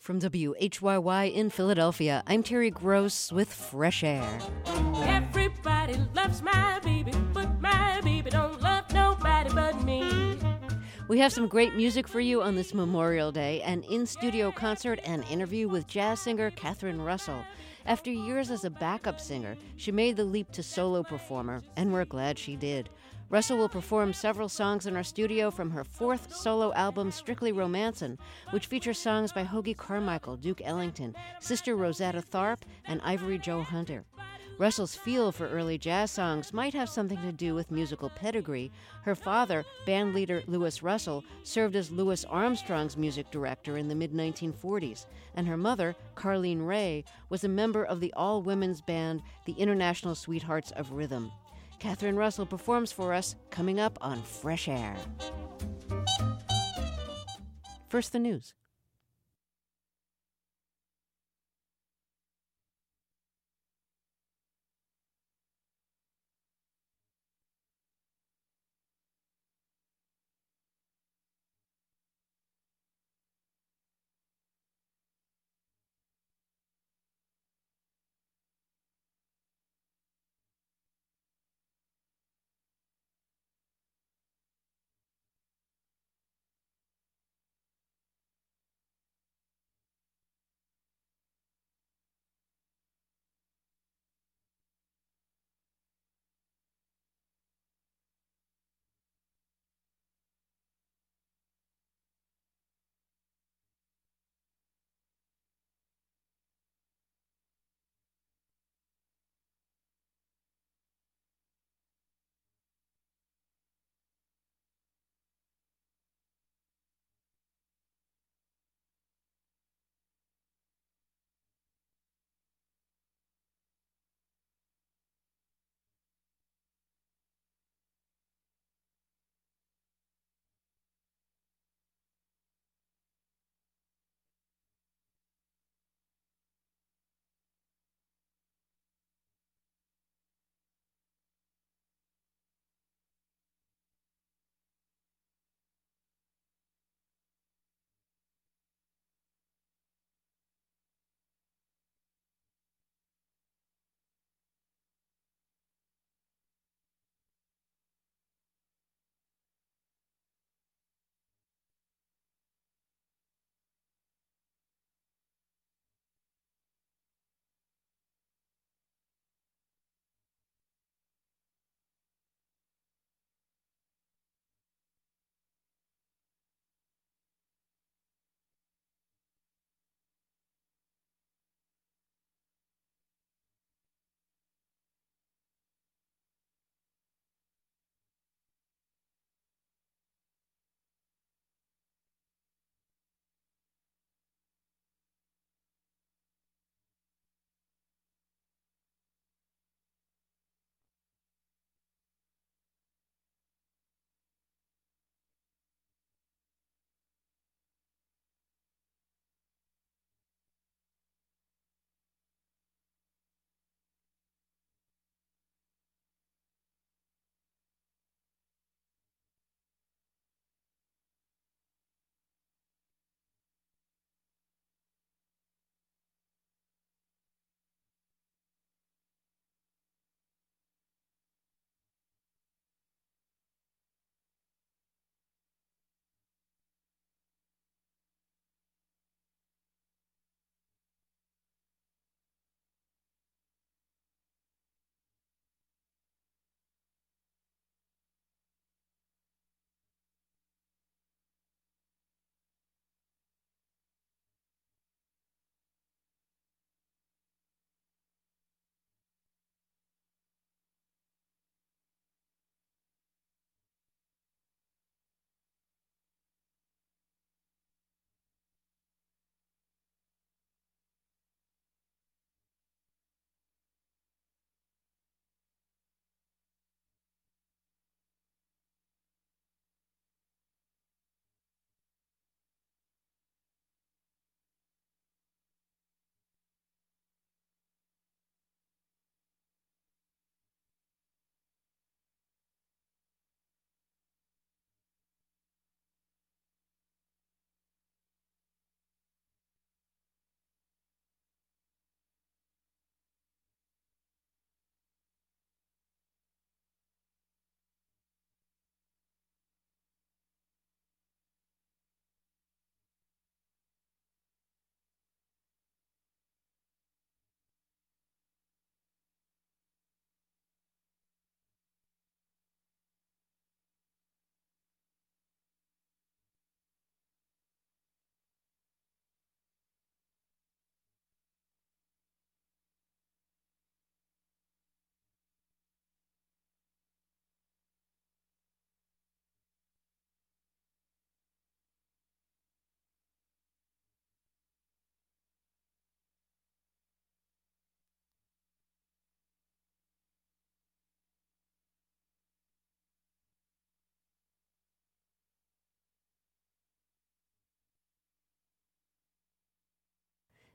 From WHYY in Philadelphia, I'm Terry Gross with Fresh Air. Everybody loves my baby, but my baby don't love nobody but me. We have some great music for you on this Memorial Day, an in-studio concert and interview with jazz singer Catherine Russell. After years as a backup singer, she made the leap to solo performer, and we're glad she did. Russell will perform several songs in our studio from her fourth solo album, Strictly Romancin', which features songs by Hoagy Carmichael, Duke Ellington, Sister Rosetta Tharpe, and Ivory Joe Hunter. Russell's feel for early jazz songs might have something to do with musical pedigree. Her father, bandleader Louis Russell, served as Louis Armstrong's music director in the mid-1940s, and her mother, Carlene Ray, was a member of the all-women's band, the International Sweethearts of Rhythm. Catherine Russell performs for us coming up on Fresh Air. First, the news.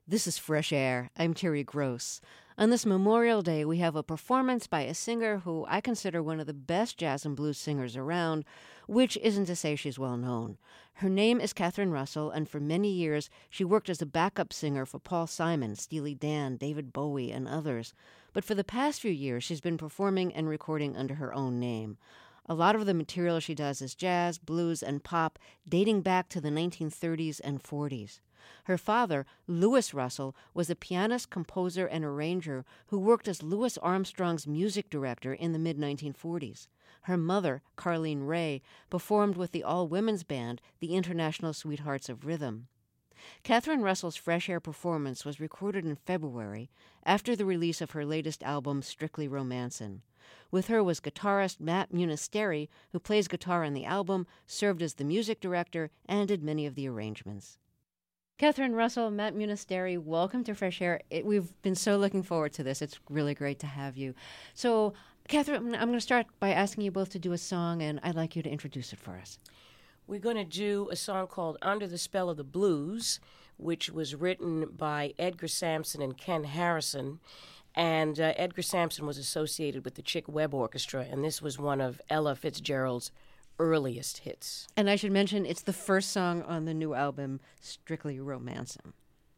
This is Fresh Air. I'm Terry Gross. On this Memorial Day, we have a performance by a singer who I consider one of the best jazz and blues singers around, which isn't to say she's well known. Her name is Catherine Russell, and for many years she worked as a backup singer for Paul Simon, Steely Dan, David Bowie, and others. But for the past few years, she's been performing and recording under her own name. A lot of the material she does is jazz, blues, and pop, dating back to the 1930s and 40s. Her father, Louis Russell, was a pianist, composer, and arranger who worked as Louis Armstrong's music director in the mid-1940s. Her mother, Carlene Ray, performed with the all-women's band, the International Sweethearts of Rhythm. Catherine Russell's Fresh Air performance was recorded in February after the release of her latest album, Strictly Romancin'. With her was guitarist Matt Munisteri, who plays guitar on the album, served as the music director, and did many of the arrangements. Catherine Russell, Matt Munisteri, welcome to Fresh Air. We've been so looking forward to this. It's really great to have you. So, Catherine, I'm going to start by asking you both to do a song, and I'd like you to introduce it for us. We're going to do a song called Under the Spell of the Blues, which was written by Edgar Sampson and Ken Harrison. And Edgar Sampson was associated with the Chick Webb Orchestra, and this was one of Ella Fitzgerald's earliest hits. And I should mention, it's the first song on the new album, Strictly Romancin'.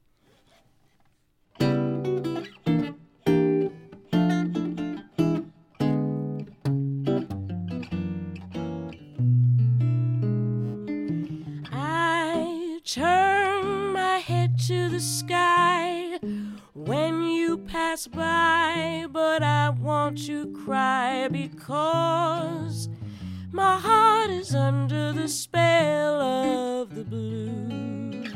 I turn my head to the sky when you pass by, but I want to cry because my heart is under the spell of the blues.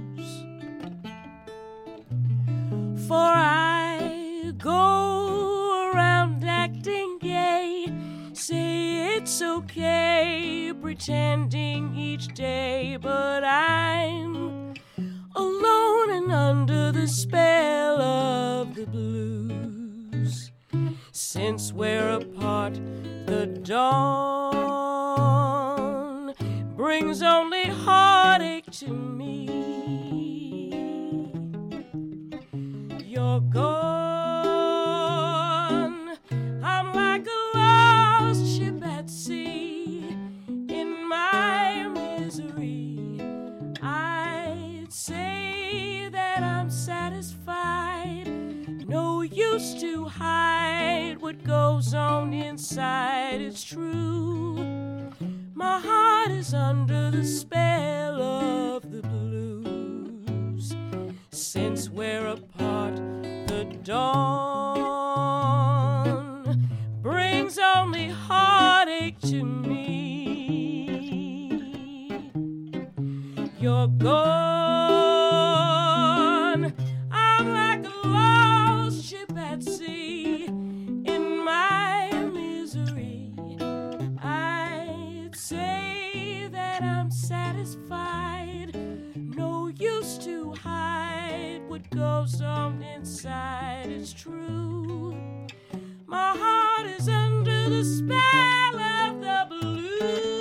For I go around acting gay, say it's okay, pretending each day, but I'm alone and under the spell of the blues. Since we're apart, the dawn brings only heartache to me. You're gone, I'm like a lost ship at sea. In my misery, I'd say that I'm satisfied. No use to hide what goes on inside, it's true. My heart is under the spell of the blues. Since we're apart, the dawn brings only heartache to me. You're gone, I'm like a lost ship at sea. In my misery, I'd say that I'm satisfied. No use to hide what goes on inside, it's true. My heart is under the spell of the blues.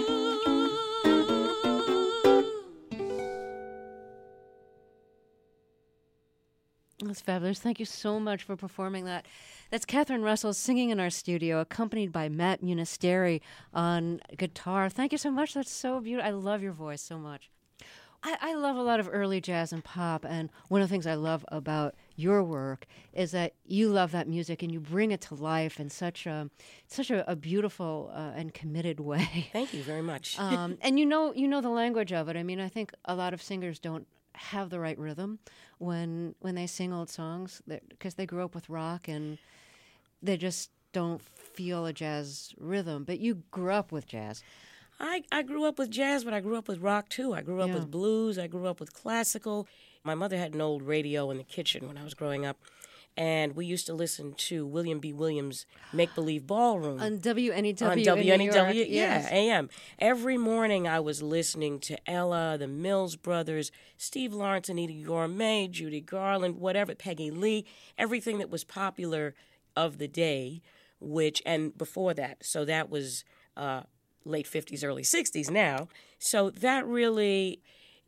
That's fabulous. Thank you so much for performing that. That's Catherine Russell singing in our studio, accompanied by Matt Munisteri on guitar. Thank you so much. That's so beautiful. I love your voice so much. I love a lot of early jazz and pop, and one of the things I love about your work is that you love that music and you bring it to life in such a beautiful and committed way. Thank you very much. And you know the language of it. I mean, I think a lot of singers don't have the right rhythm when they sing old songs because they grew up with rock and they just don't feel a jazz rhythm. But you grew up with jazz. I grew up with jazz, but I grew up with rock, too. I grew up with blues. I grew up with classical. My mother had an old radio in the kitchen when I was growing up, and we used to listen to William B. Williams' Make Believe Ballroom. On WNEW On in WNEW, New York. yeah, AM. Every morning I was listening to Ella, the Mills Brothers, Steve Lawrence, Anita Gourmet, Judy Garland, whatever, Peggy Lee, everything that was popular of the day, and before that. So that was late 50s, early 60s now. So that really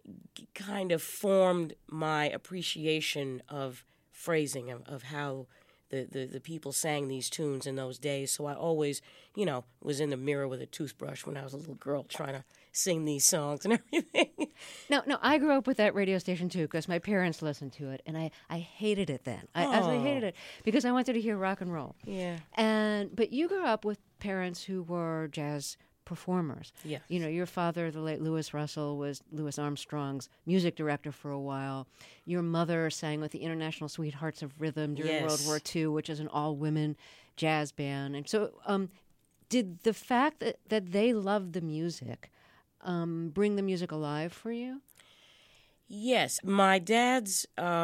kind of formed my appreciation of phrasing, of how the people sang these tunes in those days. So I always, was in the mirror with a toothbrush when I was a little girl trying to sing these songs and everything. No, I grew up with that radio station too because my parents listened to it, and I hated it then. I hated it because I wanted to hear rock and roll. Yeah. But you grew up with parents who were jazz performers. Yes. Your father, the late Louis Russell, was Louis Armstrong's music director for a while. Your mother sang with the International Sweethearts of Rhythm during World War II, which is an all-women jazz band. And so did the fact that they loved the music bring the music alive for you? Yes. My dad's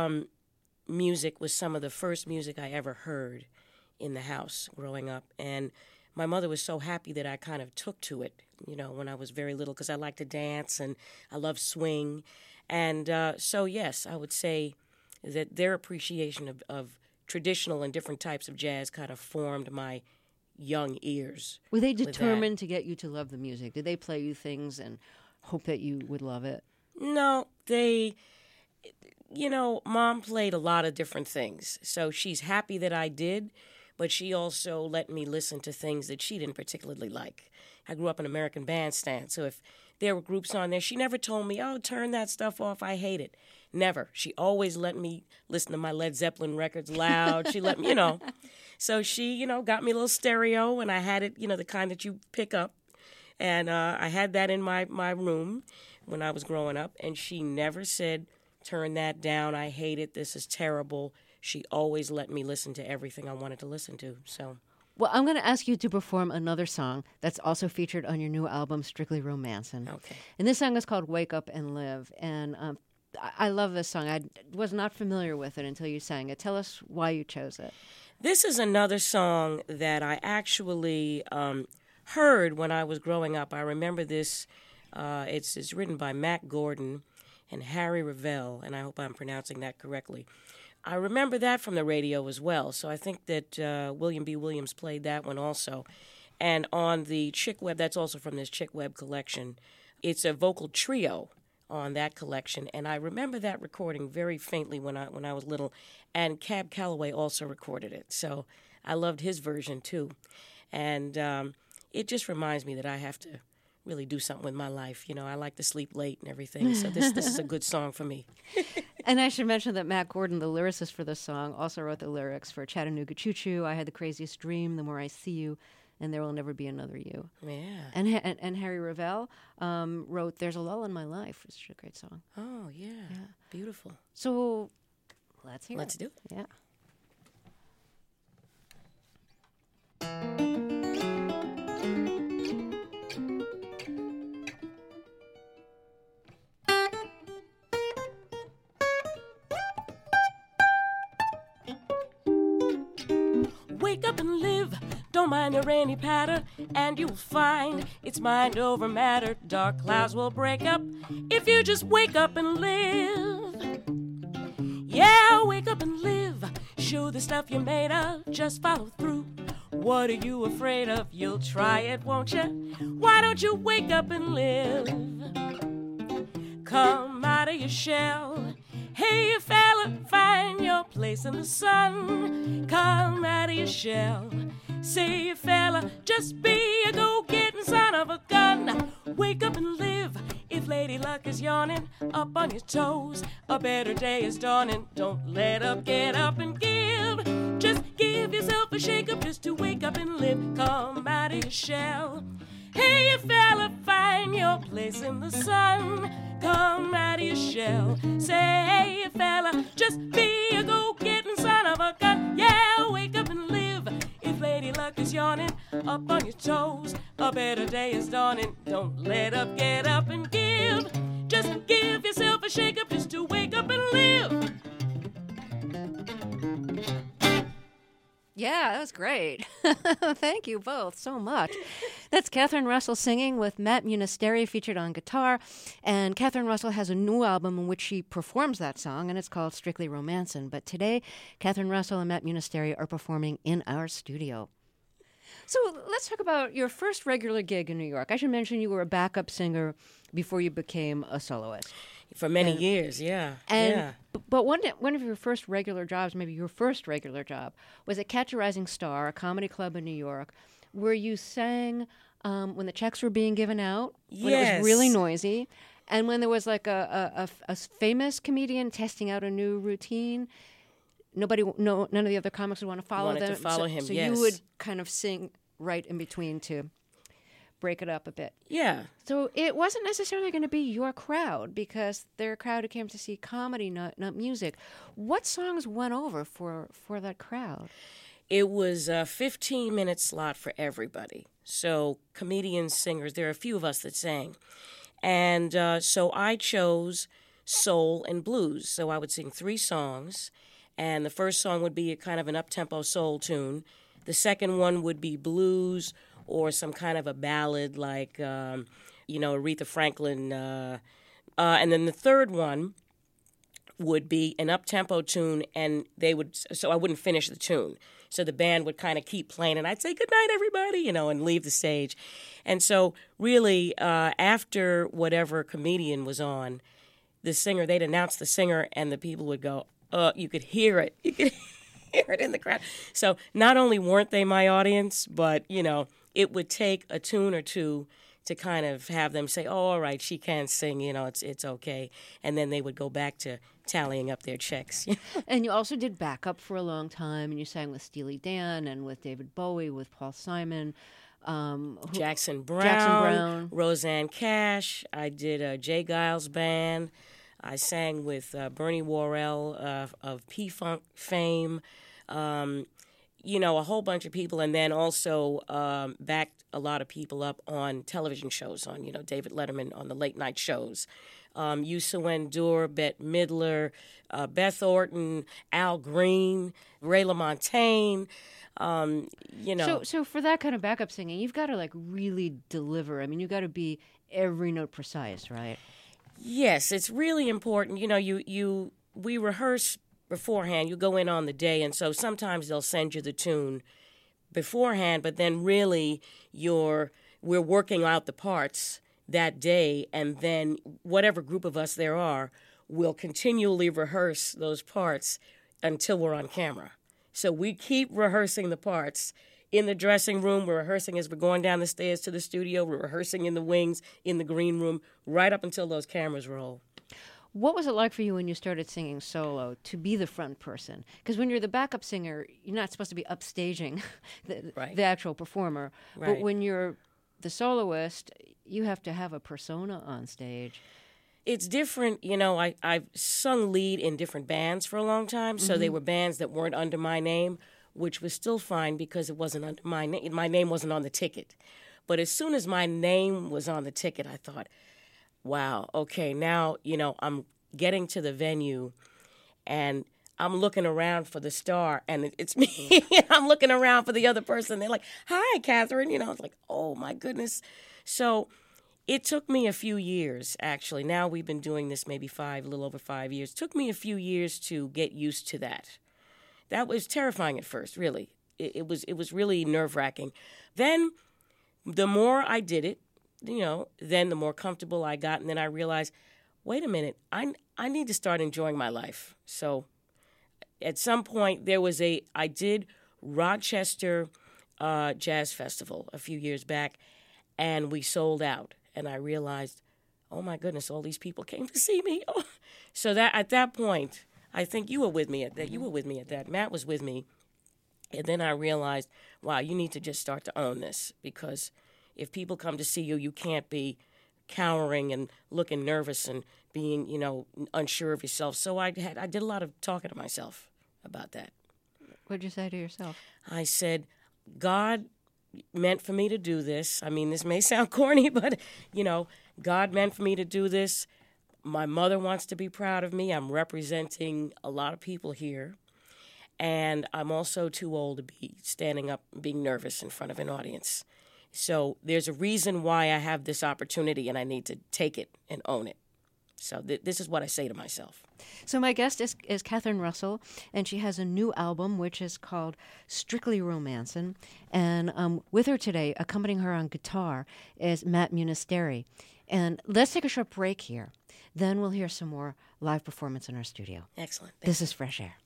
music was some of the first music I ever heard in the house growing up. And my mother was so happy that I kind of took to it, when I was very little, because I liked to dance and I love swing. And so, yes, I would say that their appreciation of traditional and different types of jazz kind of formed my young ears. Were they determined to get you to love the music? Did they play you things and hope that you would love it? No, they, Mom played a lot of different things. So she's happy that I did, but she also let me listen to things that she didn't particularly like. I grew up in American Bandstand, so if there were groups on there, she never told me, oh, turn that stuff off, I hate it. Never. She always let me listen to my Led Zeppelin records loud. She let me, So she, got me a little stereo, and I had it, the kind that you pick up. And I had that in my room when I was growing up, and she never said, turn that down, I hate it, this is terrible. She always let me listen to everything I wanted to listen to. So, well, I'm going to ask you to perform another song that's also featured on your new album, Strictly Romancin'. Okay. And this song is called Wake Up and Live. And I love this song. I was not familiar with it until you sang it. Tell us why you chose it. This is another song that I actually heard when I was growing up. I remember this. It's written by Mack Gordon and Harry Revel, and I hope I'm pronouncing that correctly. I remember that from the radio as well, so I think that William B. Williams played that one also. And on the Chick Webb, that's also from this Chick Webb collection, it's a vocal trio on that collection, and I remember that recording very faintly when I was little, and Cab Calloway also recorded it, so I loved his version too. And it just reminds me that I have to really do something with my life. I like to sleep late and everything, so this is a good song for me. And I should mention that Mack Gordon, the lyricist for this song, also wrote the lyrics for Chattanooga Choo Choo, I Had the Craziest Dream, The More I See You, and There Will Never Be Another You. Yeah. And Harry Revel wrote There's a Lull in My Life, which is a great song. Oh, yeah. Beautiful. So let's hear it. Let's do it. Yeah. Wake up and live, don't mind the rainy patter, and you'll find it's mind over matter. Dark clouds will break up if you just wake up and live. Yeah, wake up and live, show the stuff you're made of, just follow through. What are you afraid of? You'll try it, won't you? Why don't you wake up and live? Come out of your shell. Hey, you fella, find your place in the sun. Come out of your shell. Say, you fella, just be a go-getting son of a gun. Wake up and live. If Lady Luck is yawning, up on your toes, a better day is dawning. Don't let up, get up and give. Just give yourself a shake-up just to wake up and live. Come out of your shell. Hey, you fella, find your place in the sun. Come out of your shell. Say, hey, you fella, just be a go-getting son of a gun. Yeah, wake up and live. If Lady Luck is yawning, up on your toes, a better day is dawning. Don't let up, get up and give. Just give yourself a shake-up just to wake up and live. Yeah, that was great. Thank you both so much. That's Catherine Russell singing with Matt Munisteri featured on guitar. And Catherine Russell has a new album in which she performs that song, and it's called Strictly Romancin'. But today, Catherine Russell and Matt Munisteri are performing in our studio. So let's talk about your first regular gig in New York. I should mention you were a backup singer before you became a soloist. For many years, yeah. And but one of your first regular jobs, maybe your first regular job, was at Catch a Rising Star, a comedy club in New York, where you sang when the checks were being given out, when it was really noisy, and when there was like a famous comedian testing out a new routine. None of the other comics would want to follow them. Him, so yes. You would kind of sing right in between to break it up a bit. Yeah. So it wasn't necessarily going to be your crowd because they're a crowd who came to see comedy, not music. What songs went over for that crowd? It was a 15-minute slot for everybody. So comedians, singers, there are a few of us that sang. And so I chose soul and blues. So I would sing 3 songs. And the first song would be a kind of an up-tempo soul tune. The second one would be blues or some kind of a ballad like, Aretha Franklin. And then the third one would be an up-tempo tune, and so I wouldn't finish the tune. So the band would kind of keep playing, and I'd say, good night, everybody, and leave the stage. And so really, after whatever comedian was on, they'd announce the singer, and the people would go, you could hear it. You could hear it in the crowd. So not only weren't they my audience, but, it would take a tune or two to kind of have them say, oh, all right, she can sing, it's okay. And then they would go back to tallying up their checks. And you also did backup for a long time, and you sang with Steely Dan and with David Bowie, with Paul Simon. Jackson Brown, Roseanne Cash. I did Jay Giles Band. I sang with Bernie Worrell of P-Funk fame. A whole bunch of people, and then also backed a lot of people up on television shows, on, David Letterman on the late night shows. Youssou N'Dour, Bette Midler, Beth Orton, Al Green, Ray LaMontagne, So for that kind of backup singing, you've got to, really deliver. I mean, you've got to be every note precise, right? Yes, it's really important. We rehearse beforehand. You go in on the day, and so sometimes they'll send you the tune beforehand, but then really we're working out the parts that day, and then whatever group of us there are will continually rehearse those parts until we're on camera. So we keep rehearsing the parts in the dressing room. We're rehearsing as we're going down the stairs to the studio. We're rehearsing in the wings, in the green room, right up until those cameras roll. What was it like for you when you started singing solo to be the front person? Because when you're the backup singer, you're not supposed to be upstaging the actual performer. Right. But when you're the soloist, you have to have a persona on stage. It's different. I've sung lead in different bands for a long time, so they were bands that weren't under my name, which was still fine because it wasn't under my name. My name wasn't on the ticket. But as soon as my name was on the ticket, I thought, wow, okay, now, I'm getting to the venue and I'm looking around for the star and it's me. I'm looking around for the other person. They're like, hi, Catherine. It's like, oh, my goodness. So it took me a few years, actually. Now we've been doing this maybe a little over 5 years. It took me a few years to get used to that. That was terrifying at first, really. It was really nerve-wracking. Then the more I did it, then the more comfortable I got, and then I realized, wait a minute, I need to start enjoying my life. So at some point I did Rochester Jazz Festival a few years back, and we sold out, and I realized, oh my goodness, all these people came to see me. Oh. So that at that point, I think you were with me at that. You were with me at that. Matt was with me, and then I realized, wow, you need to just start to own this, because if people come to see you, you can't be cowering and looking nervous and being, unsure of yourself. So I did a lot of talking to myself about that. What did you say to yourself? I said, God meant for me to do this. I mean, this may sound corny, but, God meant for me to do this. My mother wants to be proud of me. I'm representing a lot of people here. And I'm also too old to be standing up and being nervous in front of an audience. So there's a reason why I have this opportunity, and I need to take it and own it. So this is what I say to myself. So my guest is Catherine Russell, and she has a new album, which is called Strictly Romancin'. And with her today, accompanying her on guitar, is Matt Munisteri. And let's take a short break here. Then we'll hear some more live performance in our studio. Excellent. This is Fresh Air.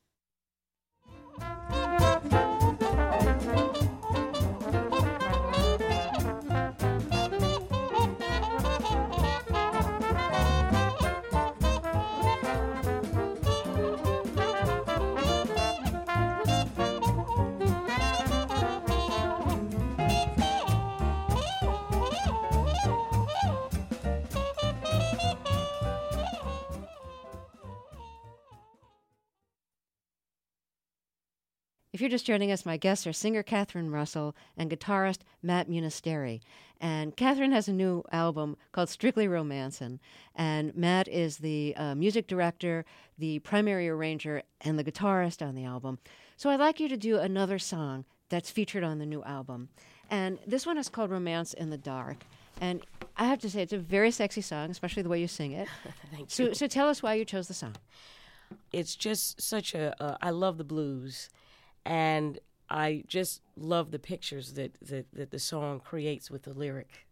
If you're just joining us, my guests are singer Catherine Russell and guitarist Matt Munisteri. And Catherine has a new album called Strictly Romancin', and Matt is the music director, the primary arranger, and the guitarist on the album. So I'd like you to do another song that's featured on the new album. And this one is called Romance in the Dark. And I have to say, it's a very sexy song, especially the way you sing it. Thank you. So tell us why you chose the song. It's just such I love the blues. And I just love the pictures that the song creates with the lyric.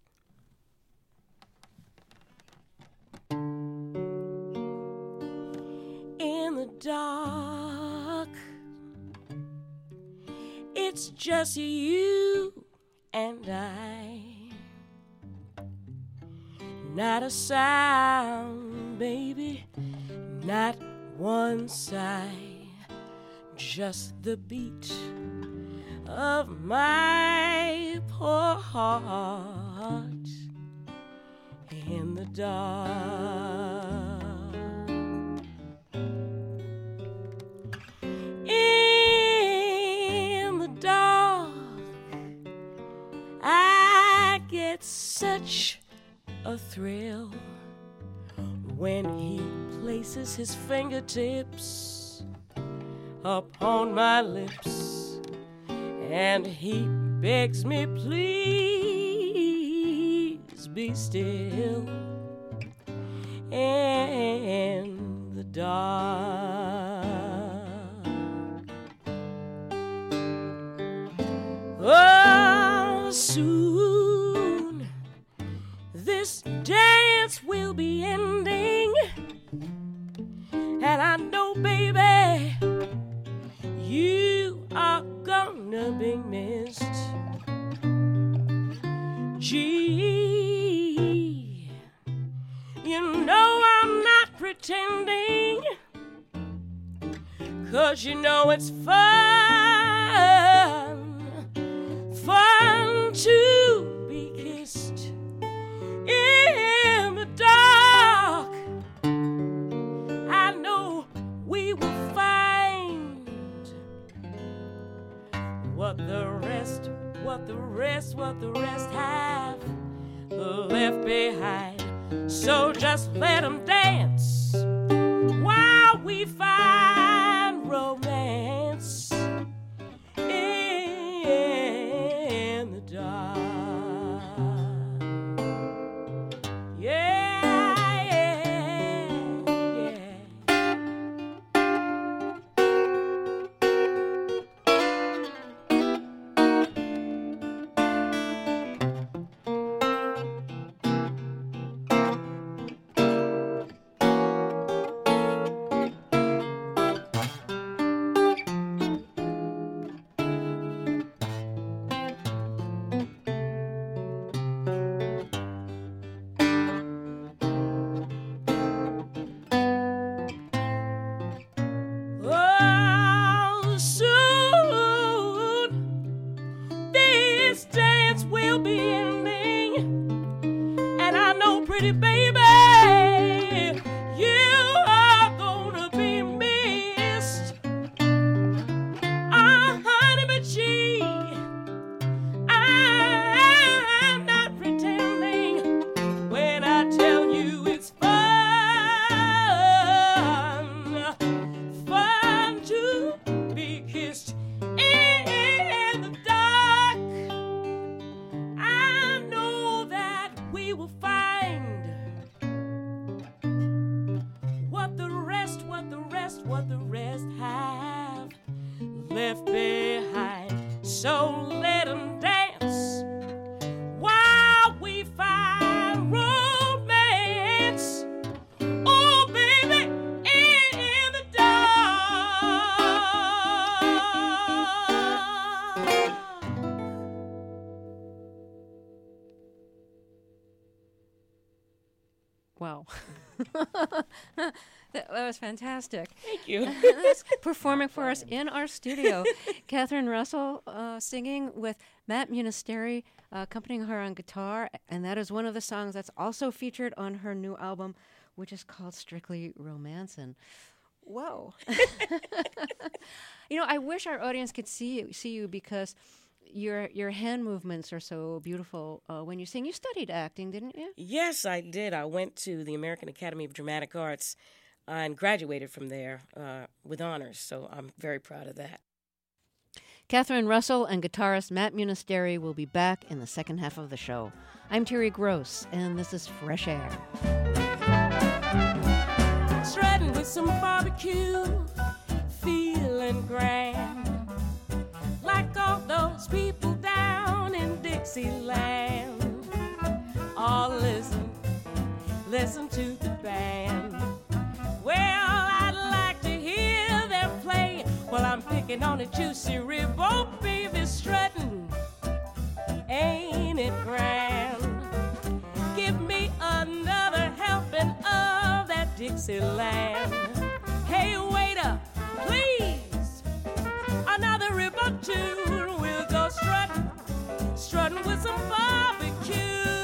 In the dark, it's just you and I. Not a sound, baby, not one sigh. Just the beat of my poor heart in the dark. In the dark, I get such a thrill when he places his fingertips upon my lips, and he begs me, please be still in the dark. Oh, soon this dance will be ending, and I know, baby, you are gonna be missed. Gee, you know I'm not pretending, 'cause you know it's fun to be kissed in the dark. I know we will find what the rest have left behind. So just let them dance while we find romance in the dark. Yeah, yeah, yeah. Oh, soon this dance will be ending, and I know, pretty baby, you are gonna be missed. Honey, but gee, I'm not pretending when I tell you it's fun to be kissed in the dark. I know that we will find what the rest have left behind. So let them dance while we find romance Wow. That was fantastic. Thank you. Performing for us in our studio, Catherine Russell singing with Matt Munisteri accompanying her on guitar, and that is one of the songs that's also featured on her new album, which is called Strictly Romancin'. Whoa. I wish our audience could see you because your hand movements are so beautiful when you sing. You studied acting, didn't you? Yes, I did. I went to the American Academy of Dramatic Arts and graduated from there with honors, so I'm very proud of that. Catherine Russell and guitarist Matt Munisteri will be back in the second half of the show. I'm Terry Gross, and this is Fresh Air. Shredding with some barbecue, feeling grand, like all those people down in Dixieland. Oh, listen to the band. Well, I'd like to hear them play while I'm picking on a juicy rib. Oh, baby, strutting, ain't it grand? Give me another helping of that Dixieland. Hey, waiter, please, another rib or two. We'll go strutting with some barbecue.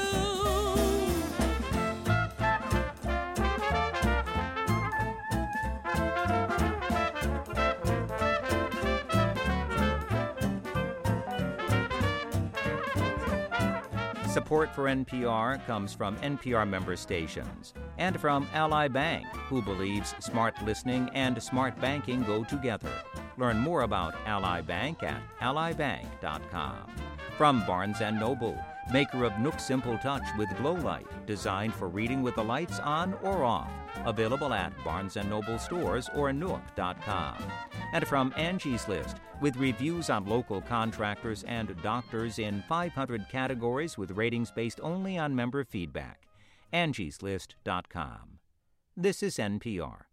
Support for NPR comes from NPR member stations and from Ally Bank, who believes smart listening and smart banking go together. Learn more about Ally Bank at allybank.com. From Barnes & Noble, maker of Nook Simple Touch with Glow Light, designed for reading with the lights on or off. Available at Barnes & Noble stores or nook.com. And from Angie's List, with reviews on local contractors and doctors in 500 categories with ratings based only on member feedback. angieslist.com. This is NPR.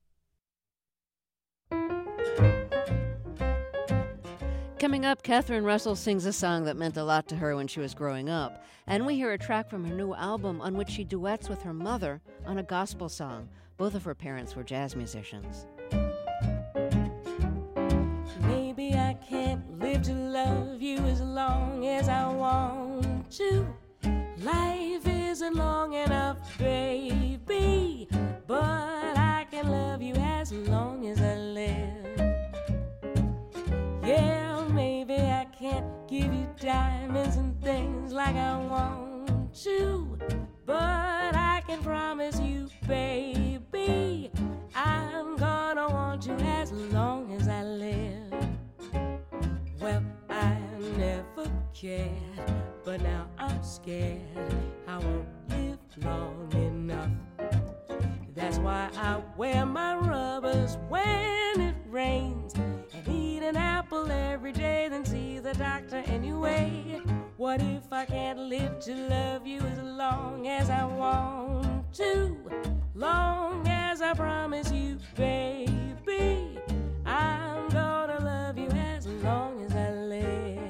Coming up, Catherine Russell sings a song that meant a lot to her when she was growing up. And we hear a track from her new album on which she duets with her mother on a gospel song. Both of her parents were jazz musicians. Maybe I can't live to love you as long as I want to. Life isn't long enough, baby, but I can love you as long as I live. Yeah, maybe I can't give you diamonds and things like I want to, but I can promise you, baby, I'm gonna want you as long as I live. Well, I never cared, but now I'm scared I won't live long enough. That's why I wear my rubbers when it rains and eat an apple every day, then see the doctor anyway. What if I can't live to love you as long as I want to? Long as I promise you, baby, I'm gonna love you as long as I live.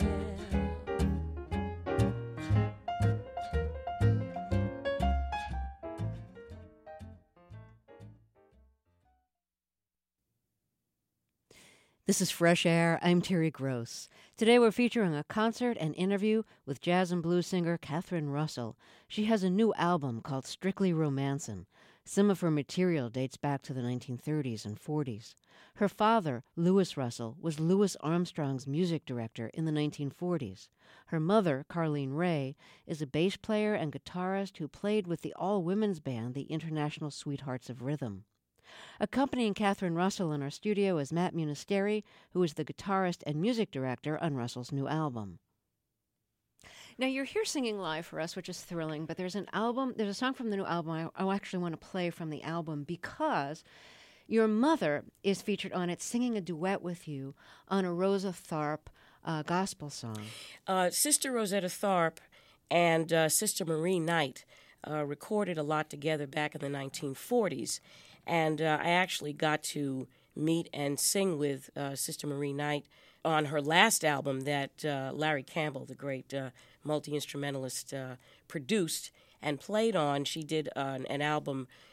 This is Fresh Air. I'm Terry Gross. Today we're featuring a concert and interview with jazz and blues singer Catherine Russell. She has a new album called Strictly Romancin'. Some of her material dates back to the 1930s and 40s. Her father, Louis Russell, was Louis Armstrong's music director in the 1940s. Her mother, Carlene Ray, is a bass player and guitarist who played with the all-women's band, the International Sweethearts of Rhythm. Accompanying Catherine Russell in our studio is Matt Munisteri, who is the guitarist and music director on Russell's new album. Now, you're here singing live for us, which is thrilling, but there's a song from the new album I actually want to play from the album because your mother is featured on it singing a duet with you on a Rosa Tharpe gospel song. Sister Rosetta Tharpe and Sister Marie Knight recorded a lot together back in the 1940s. And I actually got to meet and sing with Sister Marie Knight on her last album that Larry Campbell, the great multi-instrumentalist, produced and played on. She did an album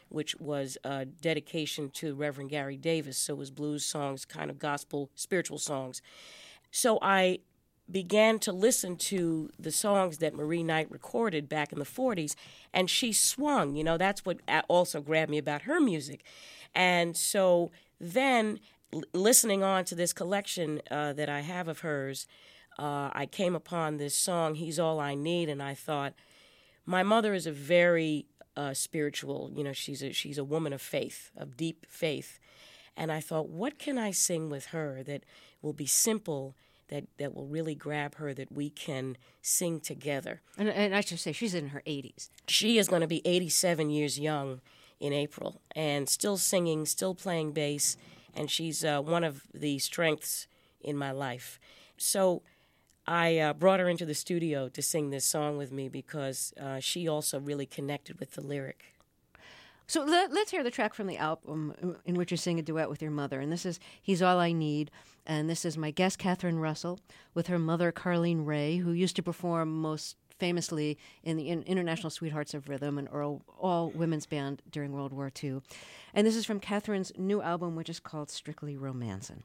which was a dedication to Reverend Gary Davis. So it was blues songs, kind of gospel, spiritual songs. So I began to listen to the songs that Marie Knight recorded back in the 40s, and she swung. That's what also grabbed me about her music. And so then, listening on to this collection that I have of hers, I came upon this song, He's All I Need, and I thought, my mother is a very spiritual, she's a woman of faith, of deep faith. And I thought, what can I sing with her that will be simple, that will really grab her, that we can sing together? And I should say, she's in her 80s. She is going to be 87 years young in April, and still singing, still playing bass, and she's one of the strengths in my life. So I brought her into the studio to sing this song with me because she also really connected with the lyric. So let's hear the track from the album in which you sing a duet with your mother. And this is He's All I Need. And this is my guest, Catherine Russell, with her mother, Carlene Ray, who used to perform most famously in the International Sweethearts of Rhythm, an all-women's band during World War II. And this is from Catherine's new album, which is called Strictly Romancin'.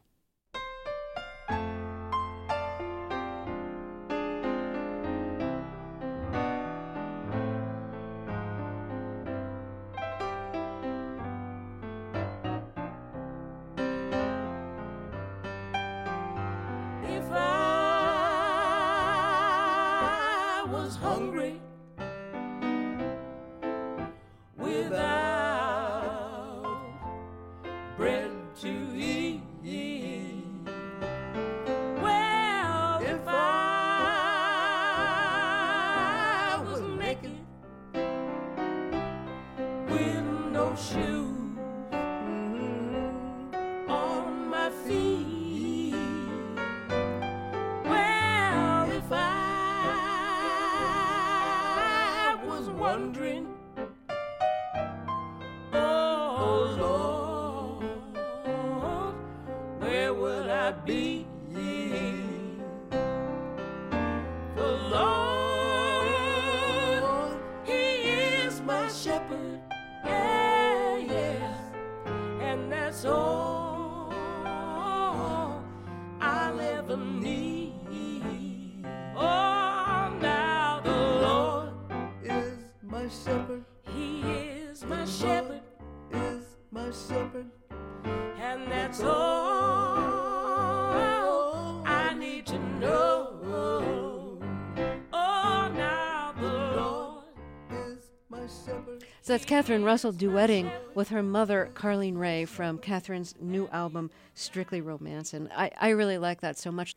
So that's Catherine Russell duetting with her mother, Carlene Ray, from Catherine's new album, Strictly Romancin'. I really like that so much.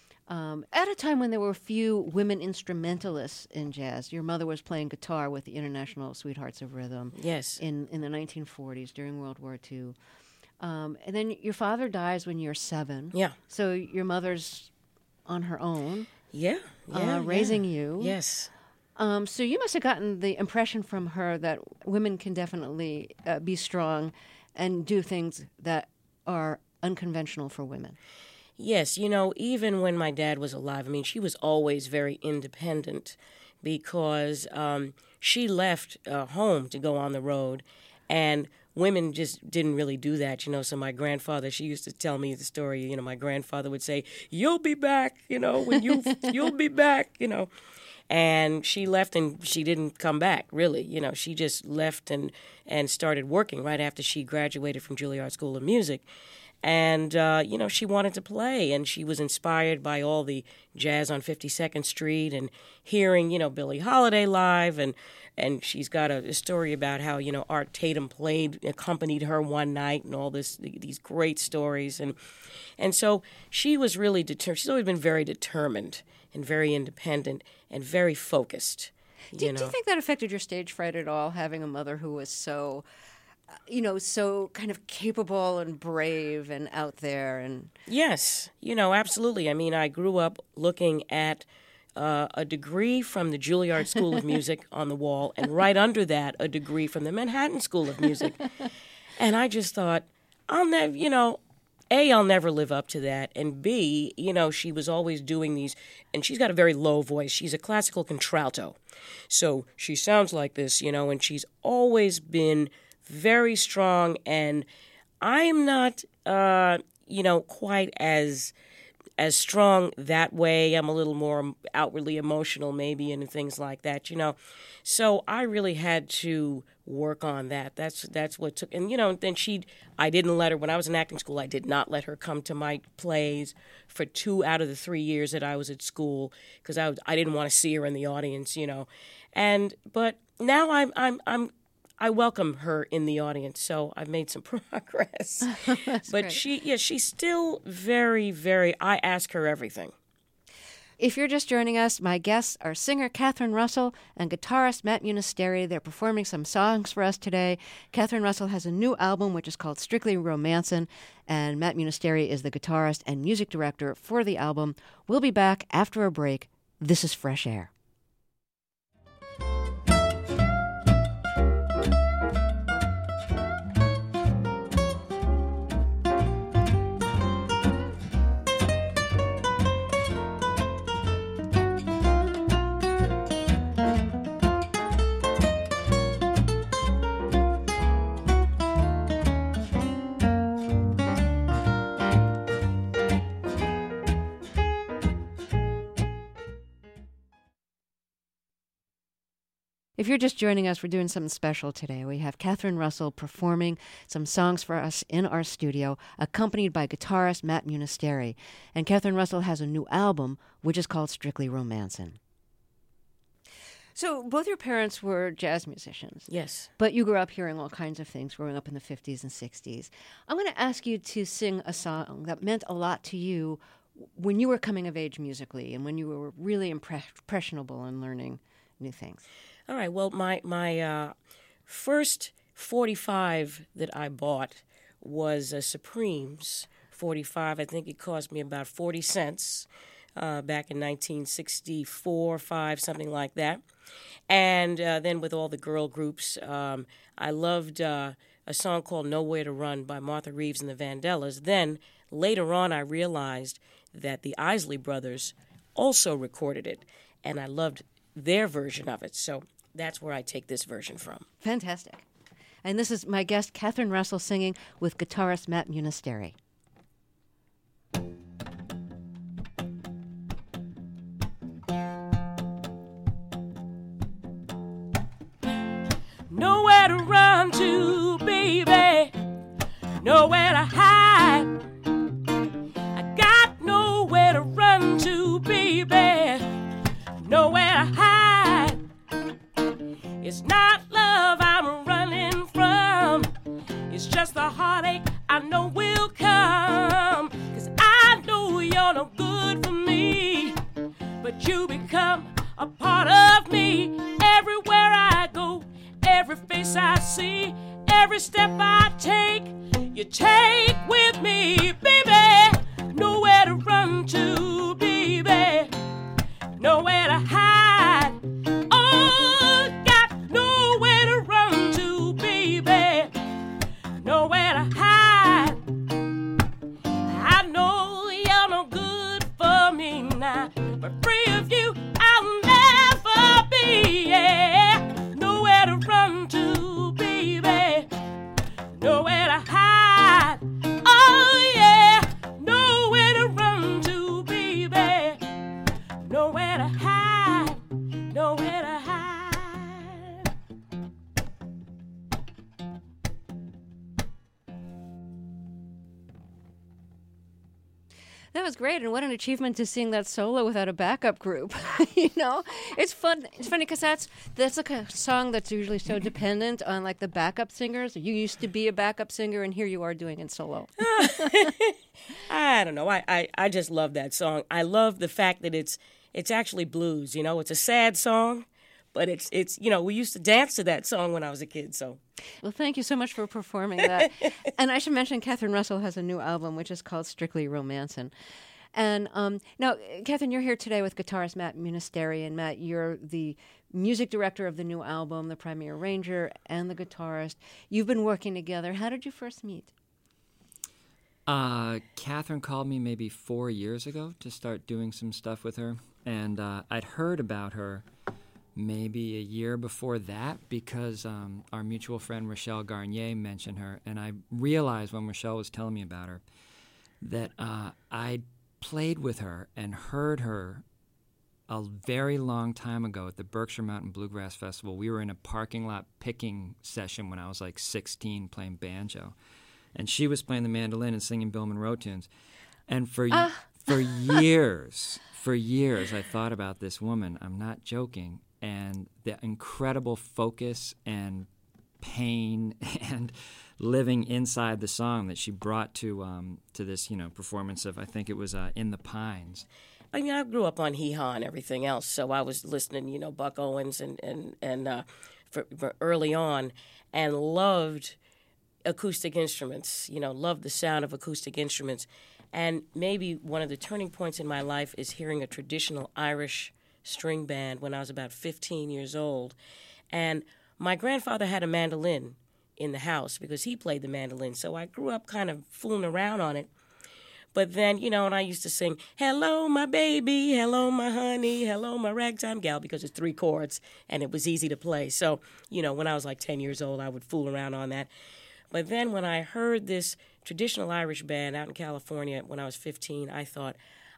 At a time when there were few women instrumentalists in jazz, your mother was playing guitar with the International Sweethearts of Rhythm. Yes. In the 1940s, during World War II. And then your father dies when you're 7. Yeah. So your mother's on her own. Yeah. Raising you. Yes. So you must have gotten the impression from her that women can definitely be strong and do things that are unconventional for women. Yes, even when my dad was alive, she was always very independent because she left home to go on the road, and women just didn't really do that, So my grandfather, she used to tell me the story, my grandfather would say, "You'll be back, when you'll be back, And she left and she didn't come back, really. She just left and started working right after she graduated from Juilliard School of Music. And, she wanted to play, and she was inspired by all the jazz on 52nd Street and hearing, Billie Holiday live. And she's got a story about how, Art Tatum accompanied her one night and all these great stories. And so she was really determined. She's always been very determined and very independent and very focused. Do you think that affected your stage fright at all, having a mother who was so, so kind of capable and brave and out there? And Yes, absolutely. I grew up looking at a degree from the Juilliard School of Music on the wall, and right under that, a degree from the Manhattan School of Music. And I just thought, I'll never live up to that. And B, she was always doing these, and she's got a very low voice. She's a classical contralto. So she sounds like this, and she's always been very strong, and I am not, quite as strong that way. I'm a little more outwardly emotional maybe and things like that, So I really had to work on that. That's what took, and then I didn't let her, when I was in acting school, I did not let her come to my plays for 2 out of the 3 years that I was at school, because I didn't want to see her in the audience, but now I welcome her in the audience, so I've made some progress. But great. she's still very, very, I ask her everything. If you're just joining us, my guests are singer Catherine Russell and guitarist Matt Munisteri. They're performing some songs for us today. Catherine Russell has a new album, which is called Strictly Romancin', and Matt Munisteri is the guitarist and music director for the album. We'll be back after a break. This is Fresh Air. If you're just joining us, we're doing something special today. We have Catherine Russell performing some songs for us in our studio, accompanied by guitarist Matt Munisteri. And Catherine Russell has a new album, which is called Strictly Romancin'. So both your parents were jazz musicians. Yes. But you grew up hearing all kinds of things growing up in the 50s and 60s. I'm going to ask you to sing a song that meant a lot to you when you were coming of age musically and when you were really impressionable and learning new things. All right. Well, my first 45 that I bought was a Supremes 45. I think it cost me about 40 cents back in 1964, 5, something like that. And then with all the girl groups, I loved a song called Nowhere to Run by Martha Reeves and the Vandellas. Then later on, I realized that the Isley Brothers also recorded it, and I loved their version of it. So that's where I take this version from. Fantastic. And this is my guest, Catherine Russell, singing with guitarist Matt Munisteri. Nowhere to run to, baby. Nowhere to hide. I got nowhere to run to, baby. Nowhere to hide. It's not love I'm running from. It's just the heartache I know will come. 'Cause I know you're no good for me, but you become a part of me. Everywhere I go, every face I see, every step I take, you take with me, baby. Nowhere to run to, baby. Nowhere to hide. Oh, got nowhere to run to, baby. Nowhere to hide. I know you're no good for me now, but free of you I'll never be. Yeah. Nowhere to run to, baby. Nowhere to hide. Oh yeah. Nowhere to run to, baby. Nowhere to hide. Nowhere to hide. That was great, and what an achievement to sing that solo without a backup group. It's fun. It's funny because that's like a song that's usually so dependent on like the backup singers. You used to be a backup singer, and here you are doing it solo. I don't know. I just love that song. I love the fact that it's actually blues. It's a sad song, but it's we used to dance to that song when I was a kid. So. Well, thank you so much for performing that. And I should mention Catherine Russell has a new album, which is called Strictly Romancin'. And now, Catherine, you're here today with guitarist Matt Munisteri. And Matt, you're the music director of the new album, the primary arranger, and the guitarist. You've been working together. How did you first meet? Catherine called me maybe 4 years ago to start doing some stuff with her. And I'd heard about her maybe a year before that because our mutual friend Rochelle Garnier mentioned her, and I realized when Rochelle was telling me about her that I played with her and heard her a very long time ago at the Berkshire Mountain Bluegrass Festival. We were in a parking lot picking session when I was like 16 playing banjo, and she was playing the mandolin and singing Bill Monroe tunes. And for years, I thought about this woman. I'm not joking. And the incredible focus and pain and living inside the song that she brought to this, performance of, I think it was In the Pines. I mean, I grew up on Hee Haw and everything else, so I was listening, Buck Owens and for early on, and loved acoustic instruments. Loved the sound of acoustic instruments, and maybe one of the turning points in my life is hearing a traditional Irish string band when I was about 15 years old. And my grandfather had a mandolin in the house because he played the mandolin, so I grew up kind of fooling around on it. But then, and I used to sing, "Hello, my baby, hello, my honey, hello, my ragtime gal," because it's 3 chords and it was easy to play. So, when I was like 10 years old, I would fool around on that. But then when I heard this traditional Irish band out in California when I was 15, I thought,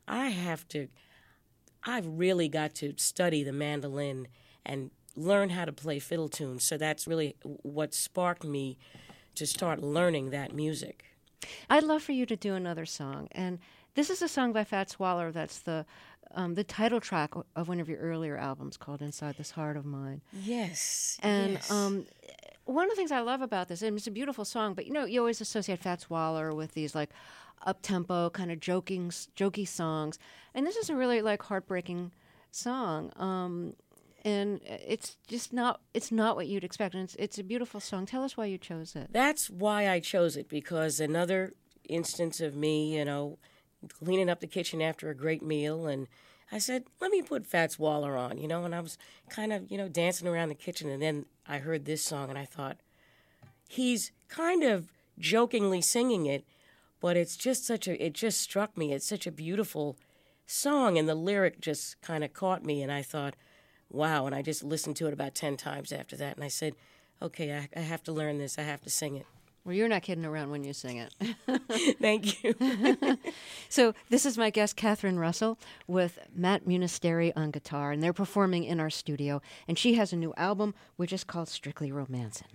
I've really got to study the mandolin and learn how to play fiddle tunes. So that's really what sparked me to start learning that music. I'd love for you to do another song. And this is a song by Fats Waller that's the title track of one of your earlier albums called Inside This Heart of Mine. Yes. And yes. One of the things I love about this, and it's a beautiful song, but you always associate Fats Waller with these like up-tempo, kind of jokey songs. And this is a really like heartbreaking song. And it's not what you'd expect. And it's a beautiful song. Tell us why you chose it. That's why I chose it, because another instance of me, cleaning up the kitchen after a great meal, and I said, let me put Fats Waller on, and I was kind of, dancing around the kitchen, and then I heard this song, and I thought, he's kind of jokingly singing it, but it just struck me. It's such a beautiful song, and the lyric just kind of caught me, and I thought, wow, and I just listened to it about 10 times after that, and I said, okay, I have to learn this. I have to sing it. Well, you're not kidding around when you sing it. Thank you. So this is my guest, Catherine Russell, with Matt Munisteri on guitar, and they're performing in our studio, and she has a new album, which is called Strictly Romancin'.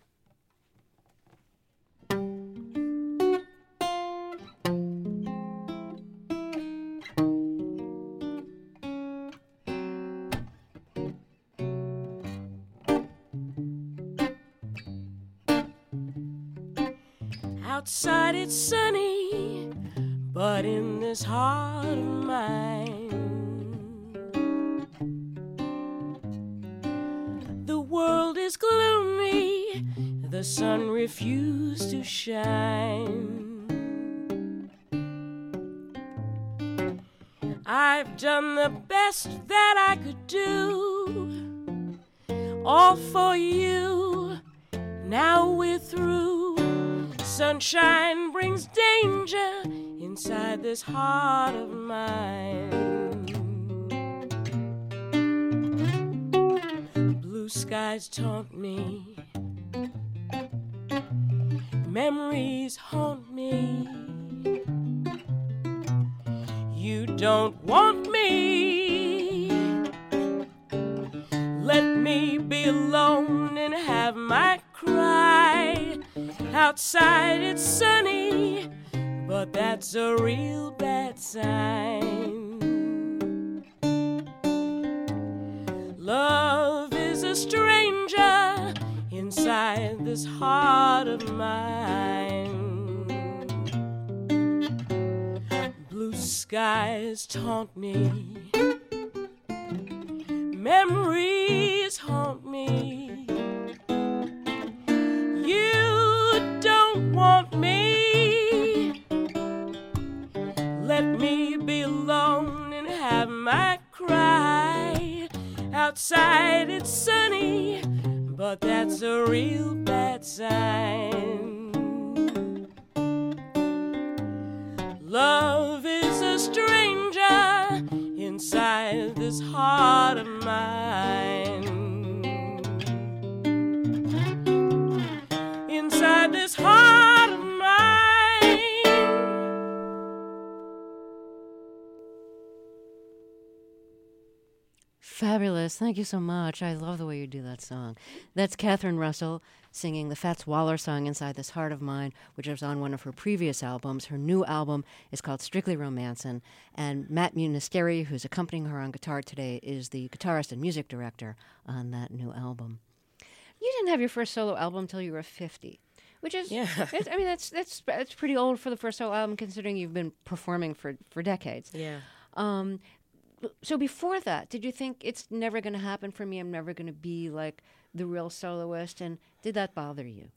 Outside it's sunny, but in this heart of mine, the world is gloomy, the sun refused to shine. I've done the best that I could do, all for you, now we're through. Sunshine brings danger inside this heart of mine. Blue skies taunt me, memories haunt me. You don't want me, let me be alone and have my cry. Outside it's sunny, but that's a real bad sign. Love is a stranger inside this heart of mine. Blue skies taunt me, memories haunt me. Want me, let me be alone and have my cry. Outside it's sunny, but that's a real bad sign. Love is a stranger inside this heart of mine. Fabulous. Thank you so much. I love the way you do that song. That's Catherine Russell singing the Fats Waller song Inside This Heart of Mine, which was on one of her previous albums. Her new album is called Strictly Romancin', and Matt Munisteri, who's accompanying her on guitar today, is the guitarist and music director on that new album. You didn't have your first solo album until you were 50. Which is, Yeah. I mean, that's pretty old for the first solo album, considering you've been performing for decades. Yeah. So before that, did you think it's never going to happen for me? I'm never going to be like the real soloist, and did that bother you?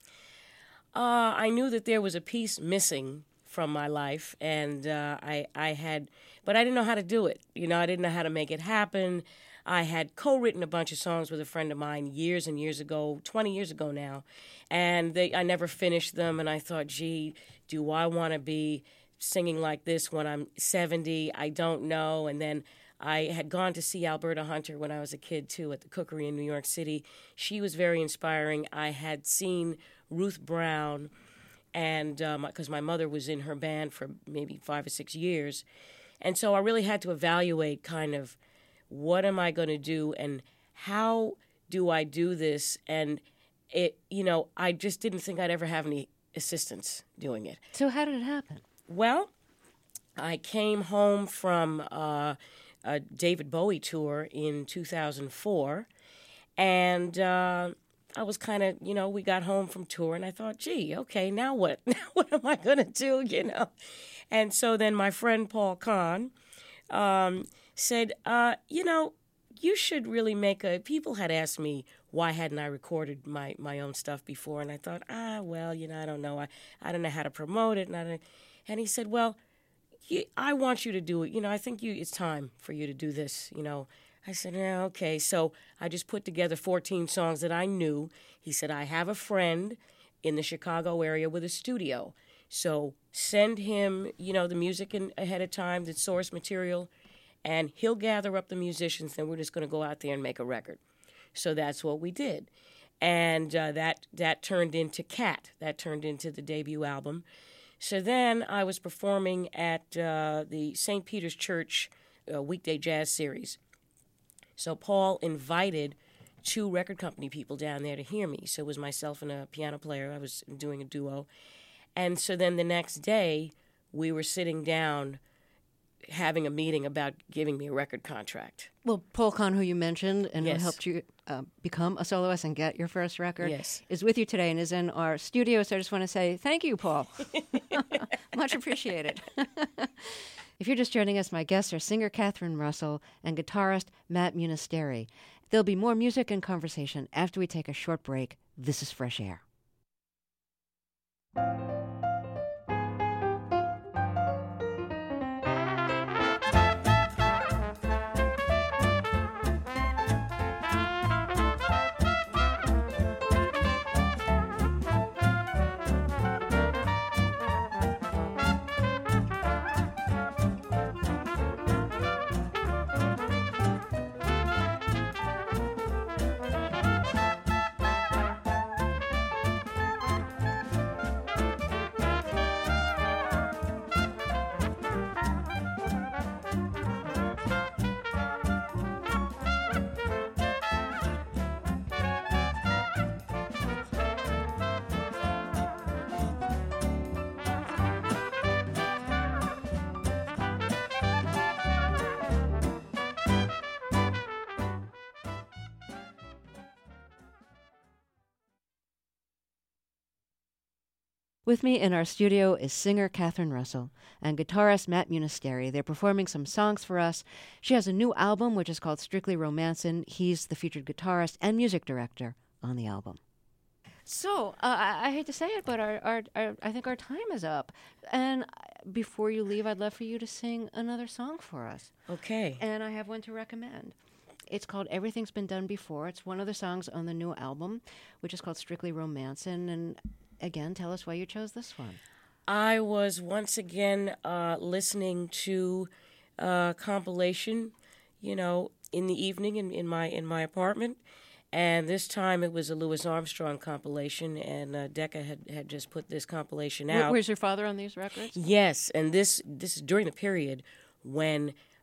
I knew that there was a piece missing from my life, and I had, but I didn't know how to do it. You know, I didn't know how to make it happen. I had co-written a bunch of songs with a friend of mine years and years ago, 20 years ago now, and I never finished them, and I thought, gee, do I want to be singing like this when I'm 70? I don't know. And then I had gone to see Alberta Hunter when I was a kid, too, at the Cookery in New York City. She was very inspiring. I had seen Ruth Brown, and because my mother was in her band for maybe 5 or 6 years. And so I really had to evaluate kind of what am I going to do and how do I do this? And, I just didn't think I'd ever have any assistance doing it. So how did it happen? Well, I came home from a David Bowie tour in 2004, and I was kind of, we got home from tour, and I thought, gee, okay, now what? Now what am I going to do, And so then my friend Paul Kahn said, you should really people had asked me why hadn't I recorded my own stuff before, and I thought, I don't know. I don't know how to promote it, and he said, well, I want you to do it. I think it's time for you to do this, I said, yeah, okay. So I just put together 14 songs that I knew. He said, I have a friend in the Chicago area with a studio. So send him, the music ahead of time, the source material, and he'll gather up the musicians, and we're just going to go out there and make a record. So that's what we did. And that turned into Cat. That turned into the debut album. So then I was performing at the St. Peter's Church weekday jazz series. So Paul invited 2 record company people down there to hear me. So it was myself and a piano player. I was doing a duo. And so then the next day, we were sitting down having a meeting about giving me a record contract. Well, Paul Kahn, who you mentioned and Yes. who helped you become a soloist and get your first record, Yes. is with you today and is in our studio. So I just want to say thank you, Paul. Much appreciated. If you're just joining us, my guests are singer Catherine Russell and guitarist Matt Munisteri. There'll be more music and conversation after we take a short break. This is Fresh Air. With me in our studio is singer Catherine Russell and guitarist Matt Munisteri. They're performing some songs for us. She has a new album, which is called Strictly Romancin'. He's the featured guitarist and music director on the album. So, I hate to say it, but I think our time is up. And before you leave, I'd love for you to sing another song for us. Okay. And I have one to recommend. It's called Everything's Been Done Before. It's one of the songs on the new album, which is called Strictly Romancin'. And again, tell us why you chose this one. I was once again listening to a compilation, in the evening in my apartment, and this time it was a Louis Armstrong compilation, and Decca had just put this compilation out. Where's your father on these records? Yes, and this is during the period when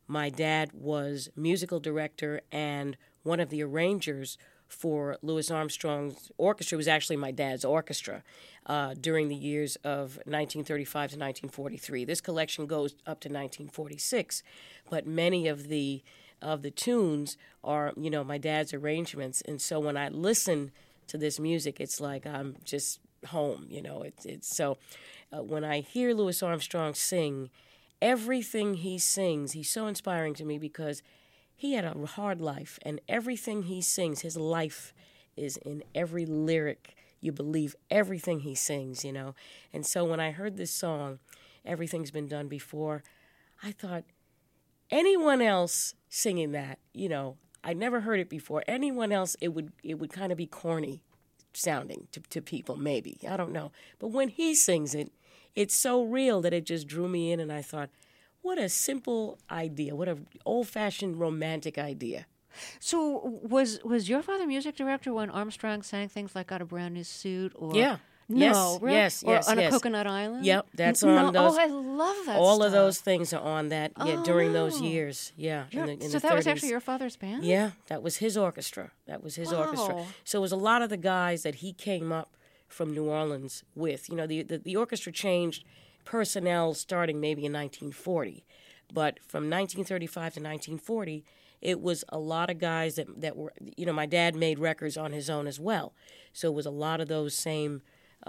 my dad was musical director and one of the arrangers for Louis Armstrong's orchestra. It was actually my dad's orchestra during the years of 1935 to 1943. This collection goes up to 1946, but many of the tunes are, my dad's arrangements. And so when I listen to this music, it's like I'm just home, It's so when I hear Louis Armstrong sing, everything he sings, he's so inspiring to me because he had a hard life, and everything he sings, his life is in every lyric. You believe everything he sings, And so when I heard this song, Everything's Been Done Before, I thought, anyone else singing that, I never heard it before. Anyone else, it would kind of be corny sounding to people, maybe. I don't know. But when he sings it, it's so real that it just drew me in, and I thought, what a simple idea. What an old-fashioned romantic idea. So was your father music director when Armstrong sang things like Got a Brand New Suit? Or Yeah. No, yes, really? yes, or yes, on yes. a Coconut Island? Yep, that's on those. Oh, I love that All stuff. of those things are on that during those no. years. Yeah, in So the that was 30s. actually your father's band? Yeah, that was his orchestra. Orchestra. So it was a lot of the guys that he came up from New Orleans with. The orchestra changed personnel starting maybe in 1940. But from 1935 to 1940, it was a lot of guys that were, my dad made records on his own as well. So it was a lot of those same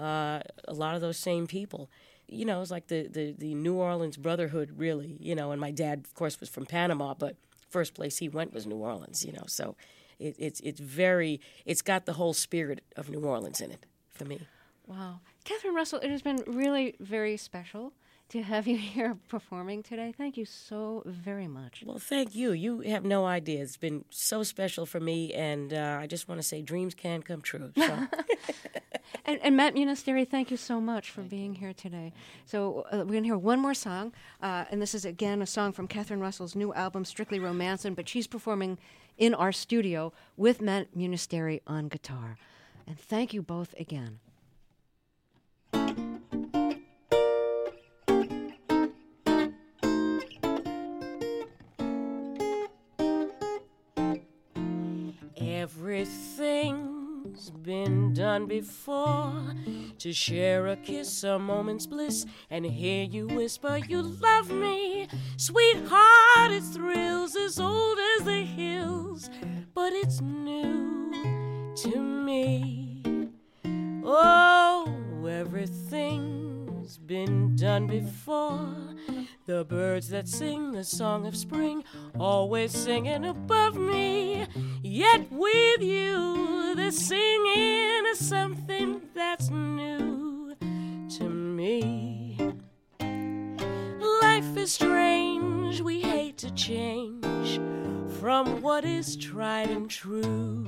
people. It was like the New Orleans Brotherhood, really, and my dad, of course, was from Panama, but first place he went was New Orleans, So it's got the whole spirit of New Orleans in it for me. Wow. Catherine Russell, it has been really very special to have you here performing today. Thank you so very much. Well, thank you. You have no idea. It's been so special for me, and I just want to say dreams can come true. So. And Matt Munisteri, thank you so much for being here today. So we're going to hear one more song, and this is, again, a song from Catherine Russell's new album, Strictly Romancin', but she's performing in our studio with Matt Munisteri on guitar. And thank you both again. Everything's been done before, to share a kiss, a moment's bliss, and hear you whisper you love me. Sweetheart, it thrills as old as the hills, but it's new to me. Oh, everything's been done before. The birds that sing the song of spring, always singing above me. Yet with you, the singing is something that's new to me. Life is strange, we hate to change from what is tried and true.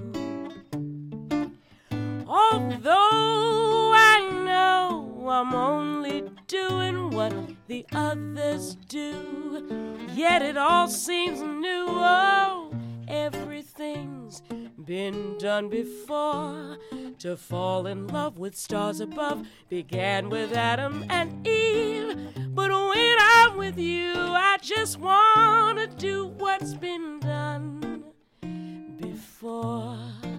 Although I know I'm only doing what the others do, yet it all seems new. Oh, everything's been done before. To fall in love with stars above began with Adam and Eve. But when I'm with you, I just want to do what's been done before.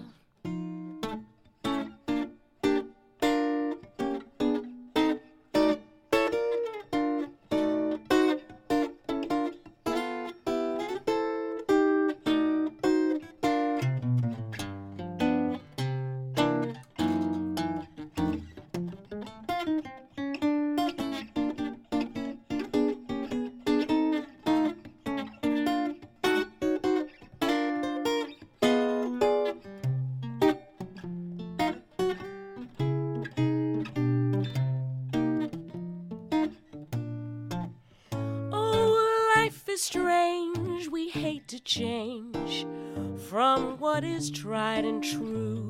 Strange, we hate to change from what is tried and true.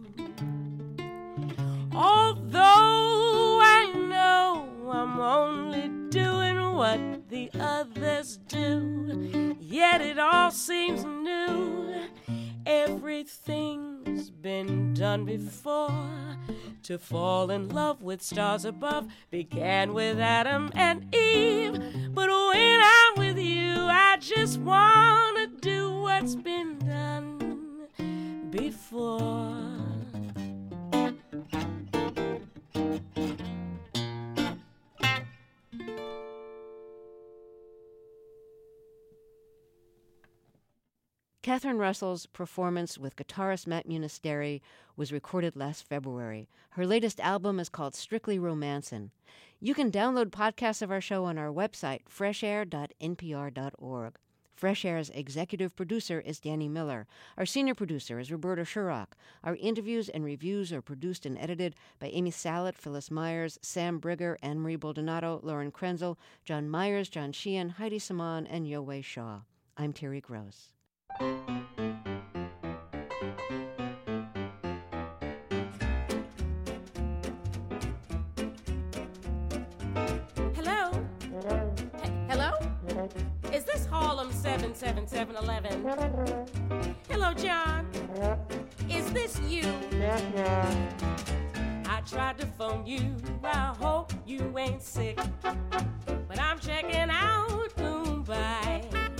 Although I know I'm only doing what the others do, yet it all seems new. Everything's been done before. To fall in love with stars above began with Adam and Eve. But when I'm with you, I just Catherine Russell's performance with guitarist Matt Munisteri was recorded last February. Her latest album is called Strictly Romancin'. You can download podcasts of our show on our website, freshair.npr.org. Fresh Air's executive producer is Danny Miller. Our senior producer is Roberta Shurrock. Our interviews and reviews are produced and edited by Amy Salet, Phyllis Myers, Sam Brigger, Anne-Marie Baldonado, Lauren Krenzel, John Myers, John Sheehan, Heidi Saman, and Yowei Shaw. I'm Terry Gross. Is this Harlem 77711? Hello, John. Is this you? I tried to phone you. I hope you ain't sick. But I'm checking out Mumbai.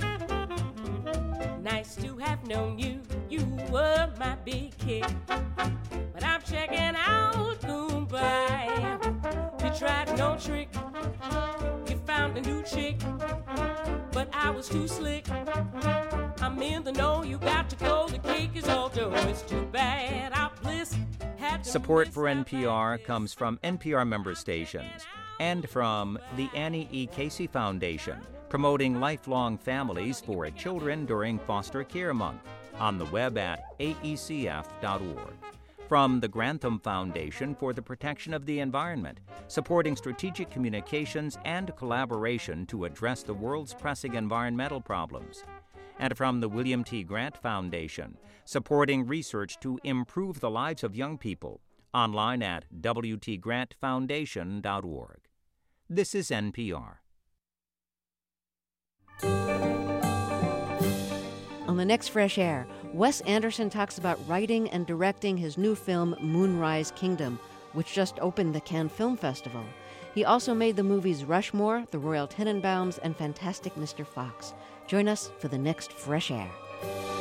Nice to have known you. You were my big kick. But I'm checking out Mumbai. You tried no trick. You found a new chick. But I was too slick. I'm in the know, you got to go. The cake is all dough. It's too bad. Our bliss had to Support for NPR comes from NPR member stations and from the Annie E. Casey Foundation, promoting lifelong families for children during Foster Care Month, on the web at aecf.org. From the Grantham Foundation for the Protection of the Environment, supporting strategic communications and collaboration to address the world's pressing environmental problems. And from the William T. Grant Foundation, supporting research to improve the lives of young people, online at wtgrantfoundation.org. This is NPR. On the next Fresh Air, Wes Anderson talks about writing and directing his new film, Moonrise Kingdom, which just opened the Cannes Film Festival. He also made the movies Rushmore, The Royal Tenenbaums, and Fantastic Mr. Fox. Join us for the next Fresh Air.